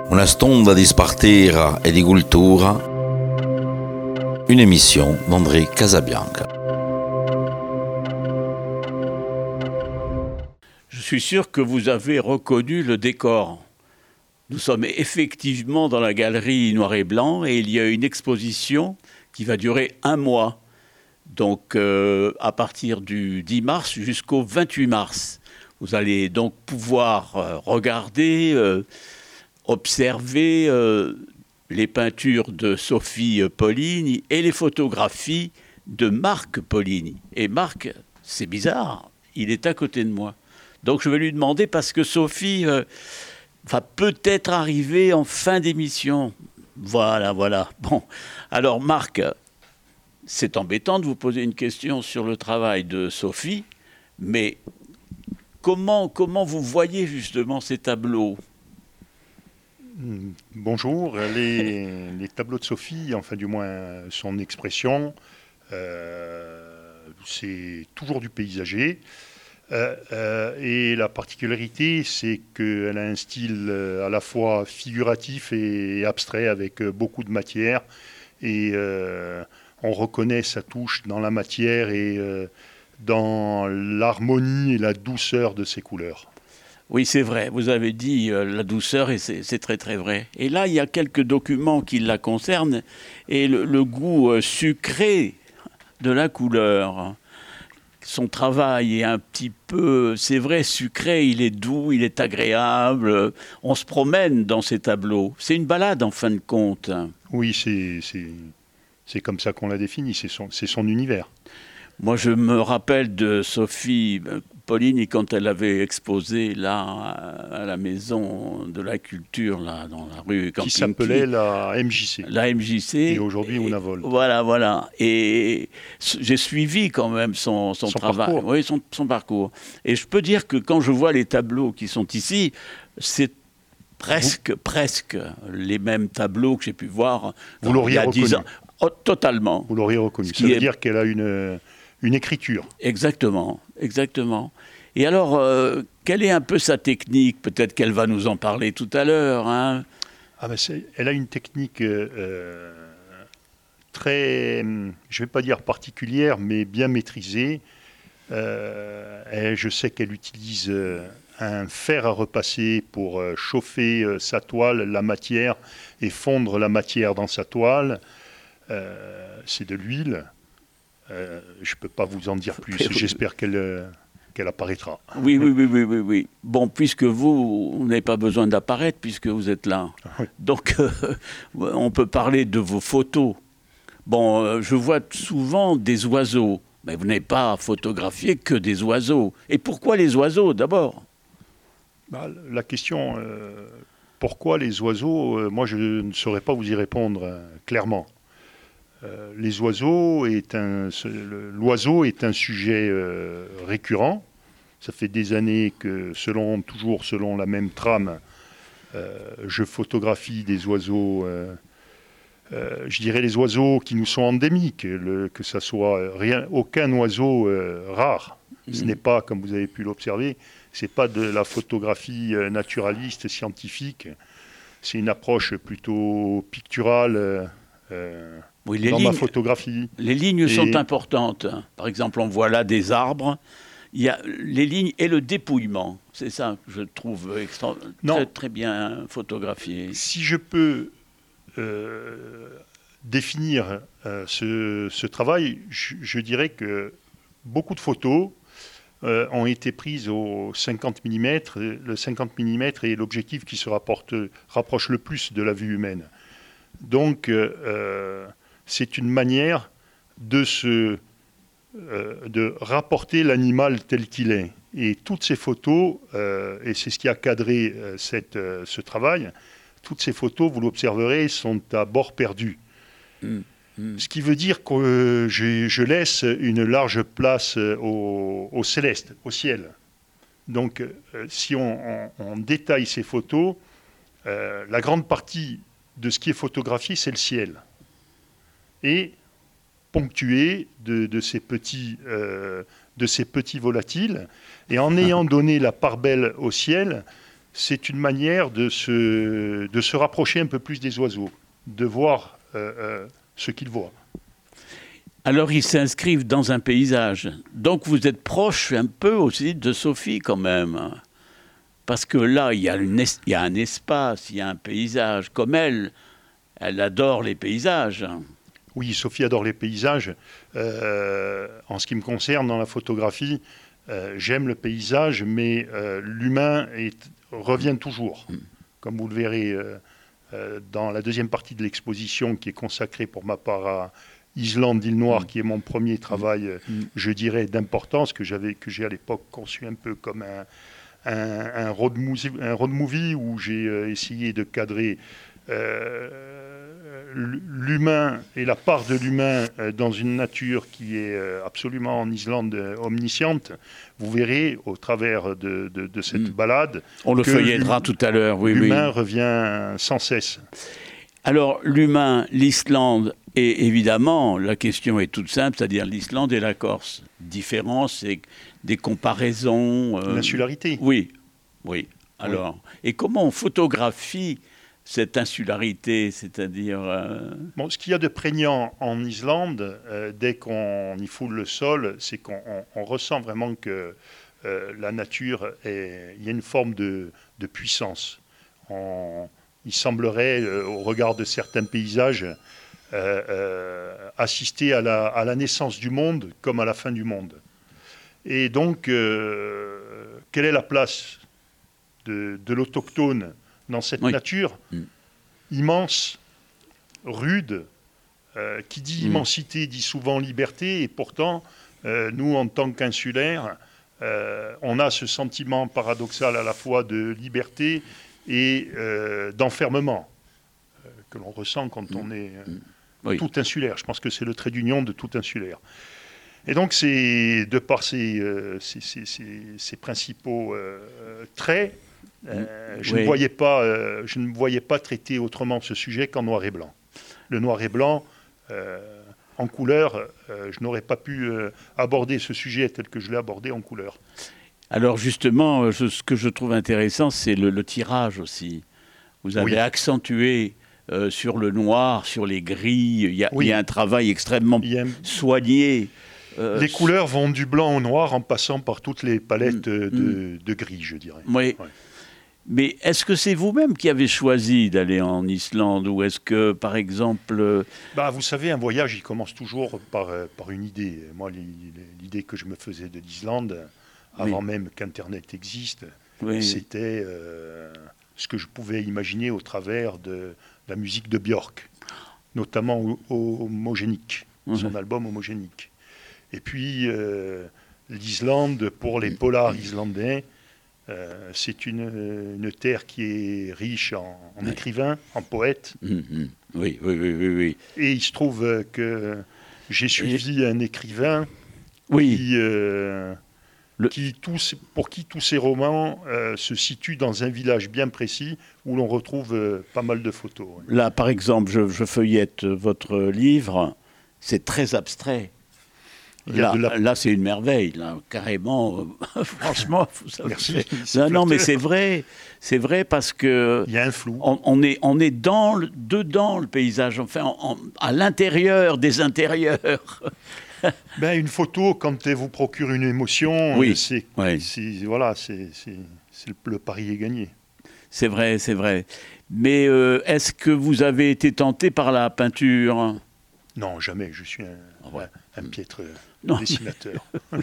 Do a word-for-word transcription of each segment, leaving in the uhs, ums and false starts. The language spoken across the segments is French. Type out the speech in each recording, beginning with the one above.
Una stonda di spartira e di cultura, une émission d'André Casabianca. Je suis sûr que vous avez reconnu le décor. Nous sommes effectivement dans la galerie Noir et Blanc et il y a une exposition qui va durer un mois. Donc euh, à partir du dix mars jusqu'au vingt-huit mars. Vous allez donc pouvoir euh, regarder, euh, observer euh, les peintures de Sophie Poligny et les photographies de Marc Poligny. Et Marc, c'est bizarre, il est à côté de moi. Donc je vais lui demander, parce que Sophie euh, va peut-être arriver en fin d'émission. Voilà, voilà. Bon, alors Marc, c'est embêtant de vous poser une question sur le travail de Sophie, mais comment, comment vous voyez justement ces tableaux ? Bonjour, les, les tableaux de Sophie, enfin du moins son expression, euh, c'est toujours du paysager. Euh, euh, et la particularité, c'est qu'elle a un style euh, à la fois figuratif et abstrait, avec euh, beaucoup de matière. Et euh, on reconnaît sa touche dans la matière et euh, dans l'harmonie et la douceur de ses couleurs. Oui, c'est vrai. Vous avez dit euh, la douceur, et c'est, c'est très très vrai. Et là, il y a quelques documents qui la concernent, et le, le goût euh, sucré de la couleur. Son travail est un petit peu, c'est vrai, sucré, il est doux, il est agréable. On se promène dans ces tableaux. C'est une balade en fin de compte. Oui, c'est, c'est, c'est comme ça qu'on l'a défini, c'est son, c'est son univers. Moi, je me rappelle de Sophie Poligny quand elle avait exposé là à la Maison de la Culture, là dans la rue Camping, qui s'appelait la M J C. La M J C. Et aujourd'hui, et, Unavolt. Voilà, voilà. Et j'ai suivi quand même son, son, son travail, parcours. oui, son, son parcours. Et je peux dire que quand je vois les tableaux qui sont ici, c'est presque, Vous... presque les mêmes tableaux que j'ai pu voir Vous l'auriez il y a reconnu. dix ans. Oh, totalement. Vous l'auriez reconnu. Ça veut est... dire qu'elle a une... Une écriture. Exactement, exactement. Et alors, euh, quelle est un peu sa technique ? Peut-être qu'elle va nous en parler tout à l'heure. Hein. Ah ben c'est, elle a une technique euh, très, je ne vais pas dire particulière, mais bien maîtrisée. Euh, et je sais qu'elle utilise un fer à repasser pour chauffer sa toile, la matière, et fondre la matière dans sa toile. Euh, c'est de l'huile. Euh, je ne peux pas vous en dire plus. J'espère qu'elle, euh, qu'elle apparaîtra. Oui, oui, oui, oui, oui, oui. Bon, puisque vous, vous n'avez pas besoin d'apparaître, puisque vous êtes là. Oui. Donc, euh, on peut parler de vos photos. Bon, euh, je vois souvent des oiseaux, mais vous n'avez pas photographié que des oiseaux. Et pourquoi les oiseaux, d'abord ? Bah, la question, euh, pourquoi les oiseaux, euh, moi, je ne saurais pas vous y répondre euh, clairement. Euh, les oiseaux est un, l'oiseau est un sujet euh, récurrent. Ça fait des années que, selon, toujours selon la même trame, euh, je photographie des oiseaux, euh, euh, je dirais les oiseaux qui nous sont endémiques, le, que ça soit rien, aucun oiseau euh, rare. Mmh. Ce n'est pas, comme vous avez pu l'observer, c'est pas de la photographie naturaliste, scientifique. C'est une approche plutôt picturale. Euh, Oui, les dans lignes, ma photographie. Les lignes et... sont importantes. Par exemple, on voit là des arbres. Il y a les lignes et le dépouillement. C'est ça que je trouve extra... très, très bien photographié. Si je peux euh, définir euh, ce, ce travail, je, je dirais que beaucoup de photos euh, ont été prises au cinquante millimètres. Le cinquante millimètres est l'objectif qui se rapporte, rapproche le plus de la vue humaine. Donc, euh, c'est une manière de, se, euh, de rapporter l'animal tel qu'il est. Et toutes ces photos, euh, et c'est ce qui a cadré euh, cette, euh, ce travail, toutes ces photos, vous l'observerez, sont à bord perdu. Mmh, mmh. Ce qui veut dire que euh, je, je laisse une large place au, au céleste, au ciel. Donc, euh, si on, on, on détaille ces photos, euh, la grande partie de ce qui est photographié, c'est le ciel. Et ponctué de, de, ces petits, euh, de ces petits volatiles. Et en ayant donné la part belle au ciel, c'est une manière de se, de se rapprocher un peu plus des oiseaux, de voir euh, euh, ce qu'ils voient. Alors, ils s'inscrivent dans un paysage. Donc, vous êtes proche un peu aussi de Sophie, quand même. Parce que là, il y a, une es- il y a un espace, il y a un paysage. Comme elle, elle adore les paysages. Oui, Sophie adore les paysages. Euh, en ce qui me concerne, dans la photographie, euh, j'aime le paysage, mais euh, l'humain est, revient toujours. Comme vous le verrez euh, euh, dans la deuxième partie de l'exposition, qui est consacrée pour ma part à Islande, île Noire, qui est mon premier travail, euh, je dirais, d'importance, que j'avais, que j'ai à l'époque conçu un peu comme un, un, un, road, movie, un road movie, où j'ai euh, essayé de cadrer Euh, l'humain et la part de l'humain euh, dans une nature qui est euh, absolument en Islande euh, omnisciente. Vous verrez au travers de, de, de cette mmh. balade. On le feuilletera tout à l'heure, oui. L'humain oui. revient sans cesse. Alors, l'humain, l'Islande, et évidemment, la question est toute simple, c'est-à-dire l'Islande et la Corse. Différence et des comparaisons. Euh... L'insularité. Oui, oui. Alors, oui. Et comment on photographie cette insularité, c'est-à-dire... Euh... Bon, ce qu'il y a de prégnant en Islande, euh, dès qu'on y foule le sol, c'est qu'on on, on ressent vraiment que euh, la nature, est, il y a une forme de, de puissance. On, il semblerait, euh, au regard de certains paysages, euh, euh, assister à la, à la naissance du monde comme à la fin du monde. Et donc, euh, quelle est la place de, de l'autochtone dans cette oui. nature mmh. immense, rude, euh, qui dit mmh. immensité dit souvent liberté, et pourtant, euh, nous, en tant qu'insulaires, euh, on a ce sentiment paradoxal à la fois de liberté et euh, d'enfermement euh, que l'on ressent quand mmh. on est euh, mmh. oui. tout insulaire. Je pense que c'est le trait d'union de tout insulaire. Et donc, c'est de par ces, euh, ces, ces, ces, ces principaux euh, traits, Euh, je, oui. ne voyais pas, euh, je ne voyais pas traiter autrement ce sujet qu'en noir et blanc. Le noir et blanc, euh, en couleur, euh, je n'aurais pas pu euh, aborder ce sujet tel que je l'ai abordé en couleur. Alors justement, je, ce que je trouve intéressant, c'est le, le tirage aussi. Vous avez oui. accentué euh, sur le noir, sur les gris. Il y a, oui. il y a un travail extrêmement un... soigné. Euh, les couleurs vont du blanc au noir en passant par toutes les palettes mmh. de, de gris, je dirais. Oui. Ouais. Mais est-ce que c'est vous-même qui avez choisi d'aller en Islande, ou est-ce que, par exemple... Bah, vous savez, un voyage, il commence toujours par, par une idée. Moi, l'idée que je me faisais de l'Islande, avant oui. même qu'Internet existe, oui. c'était euh, ce que je pouvais imaginer au travers de la musique de Björk, notamment Homogénique, mmh. son album Homogénique. Et puis, euh, l'Islande, pour les polars islandais, Euh, c'est une, une terre qui est riche en, en ouais. écrivains, en poètes. Mmh, oui, oui, oui, oui, oui. Et il se trouve que j'ai suivi Et... un écrivain oui. qui, euh, Le... qui tous, pour qui tous ces romans euh, se situent dans un village bien précis où l'on retrouve euh, pas mal de photos. Ouais. Là, par exemple, je, je feuillette votre livre, c'est très abstrait. Là, la... là c'est une merveille, là, carrément. Euh, franchement, vous savez. Merci. Non, non, mais c'est vrai, c'est vrai parce que il y a un flou. On, on est, on est dans le, dedans le paysage, enfin, en, à l'intérieur des intérieurs. Ben, une photo, quand elle vous procure une émotion, oui. c'est, oui. c'est voilà, c'est, c'est, c'est le, le pari est gagné. C'est vrai, c'est vrai. Mais euh, est-ce que vous avez été tenté par la peinture ? Non, jamais. Je suis un, oh, ouais. un, un piètre non. dessinateur.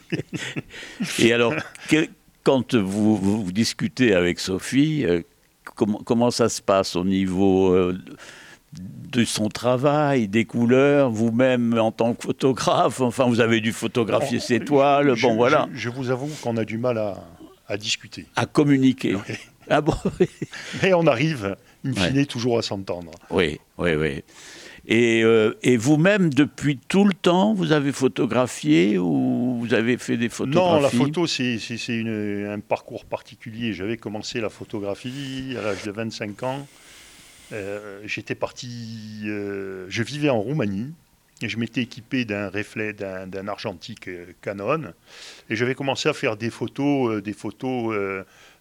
Et alors, que, quand vous, vous, vous discutez avec Sophie, euh, comment, comment ça se passe au niveau euh, de son travail, des couleurs, vous-même en tant que photographe? Enfin, vous avez dû photographier oh, ses toiles. Je, bon, voilà. Je, je vous avoue qu'on a du mal à, à discuter. À communiquer. Oui. Ah bon? Mais on arrive, in fine, ouais. toujours à s'entendre. Oui, oui, oui. Et, euh, et vous-même, depuis tout le temps, vous avez photographié ou vous avez fait des photographies? Non, la photo, c'est, c'est, c'est une, un parcours particulier. J'avais commencé la photographie à l'âge de vingt-cinq ans. Euh, j'étais parti... Euh, je vivais en Roumanie et je m'étais équipé d'un reflet, d'un, d'un argentique Canon. Et j'avais commencé à faire des photos, euh, des photos euh,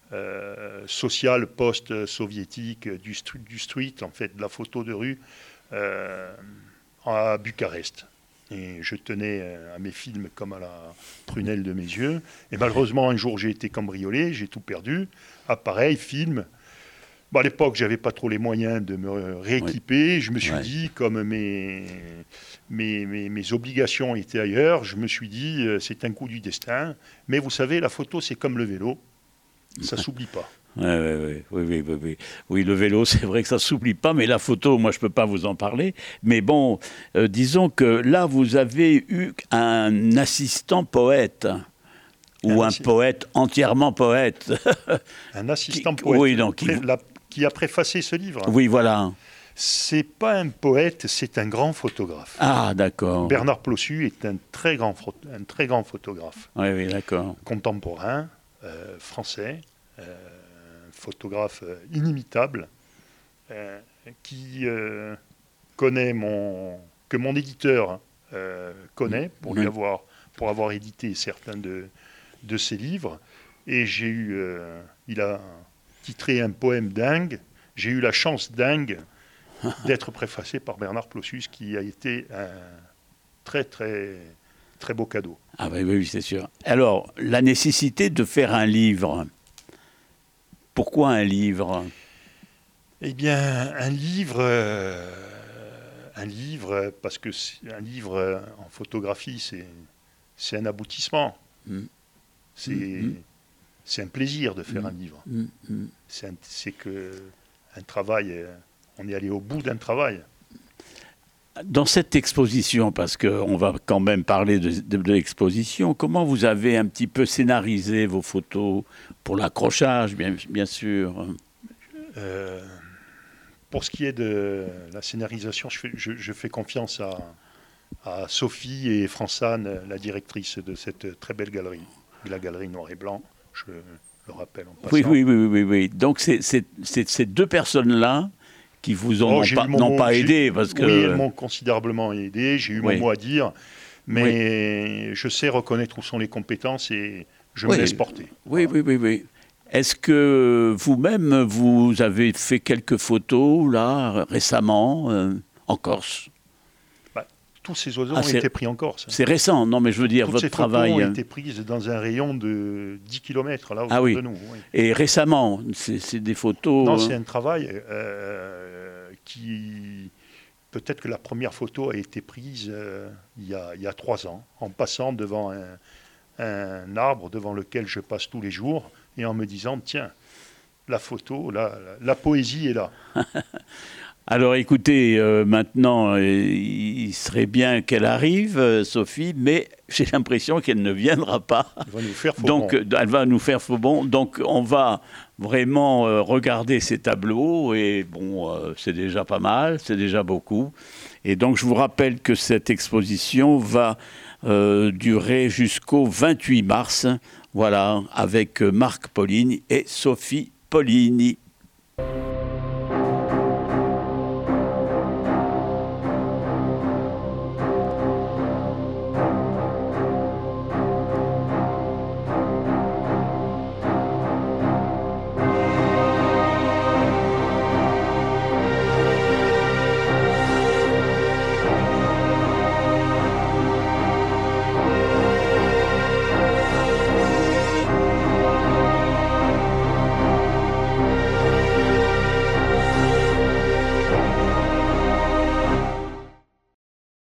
euh, sociale post-soviétique, du, str- du street, en fait, de la photo de rue, euh, à Bucarest. Et je tenais à mes films comme à la prunelle de mes yeux. Et malheureusement, un jour, j'ai été cambriolé, j'ai tout perdu. Appareil, film. Bon, à l'époque, je n'avais pas trop les moyens de me rééquiper. Oui. Je me suis ouais. dit, comme mes, mes, mes, mes obligations étaient ailleurs, je me suis dit, euh, c'est un coup du destin. Mais vous savez, la photo, c'est comme le vélo. Ça ne s'oublie pas. Ouais, ouais, ouais. Oui, oui, oui, oui. Oui, le vélo, c'est vrai que ça ne s'oublie pas, mais la photo, moi, je ne peux pas vous en parler. Mais bon, euh, disons que là, vous avez eu un assistant poète. Ou un, un poète entièrement poète. Un assistant qui, poète oui, donc, pré, la, qui a préfacé ce livre. Oui, voilà. C'est pas un poète, c'est un grand photographe. Ah, d'accord. Bernard Plossu est un très grand, un très grand photographe. Oui, oui, d'accord. Contemporain, euh, français, euh, photographe inimitable, euh, qui euh, connaît mon, que mon éditeur euh, connaît pour, mmh. lui avoir, pour avoir édité certains de de ses livres, et j'ai eu, euh, il a titré un poème dingue, j'ai eu la chance dingue d'être préfacé par Bernard Plossu, qui a été un très très très beau cadeau. Ah oui, oui, c'est sûr. Alors, la nécessité de faire un livre, pourquoi un livre ? Eh bien, un livre, euh, un livre, parce que un livre en photographie, c'est, c'est un aboutissement. Mm. C'est, mmh. c'est un plaisir de faire mmh. un livre. Mmh. C'est, un, c'est que un travail, on est allé au bout d'un travail. Dans cette exposition, parce qu'on va quand même parler de, de, de l'exposition, comment vous avez un petit peu scénarisé vos photos pour l'accrochage, bien, bien sûr euh, Pour ce qui est de la scénarisation, je fais, je, je fais confiance à, à Sophie et Françane, la directrice de cette très belle galerie. La galerie Noir et Blanc, je le rappelle en passant. Oui, oui, oui, oui, oui. Donc c'est, c'est, c'est ces deux personnes-là qui vous ont oh, pas, n'ont pas aidé parce que... Oui, elles m'ont considérablement aidé, j'ai eu oui. mon mot à dire, mais oui. je sais reconnaître où sont les compétences et je oui. me laisse porter. Oui, voilà. oui, oui, oui. Est-ce que vous-même, vous avez fait quelques photos, là, récemment, euh, en Corse ? Tous ces oiseaux ah, ont été pris en Corse. C'est récent, non, mais je veux dire, Toutes votre ces travail... Toutes ces photos ont été prises dans un rayon de dix kilomètres, là, autour ah, oui. de nous. Oui. Et récemment, c'est, c'est des photos... Non, c'est un travail euh, qui... Peut-être que la première photo a été prise euh, il, y a, il y a trois ans, en passant devant un, un arbre devant lequel je passe tous les jours, et en me disant, tiens, la photo, la, la, la poésie est là. Alors écoutez, euh, maintenant, euh, il serait bien qu'elle arrive, euh, Sophie, mais j'ai l'impression qu'elle ne viendra pas. Elle va nous faire faux Donc, bon. euh, elle va nous faire faux bon. Donc, on va vraiment euh, regarder ces tableaux et bon, euh, c'est déjà pas mal, c'est déjà beaucoup. Et donc, je vous rappelle que cette exposition va euh, durer jusqu'au vingt-huit mars, voilà, avec Marc Poligny et Sophie Poligny.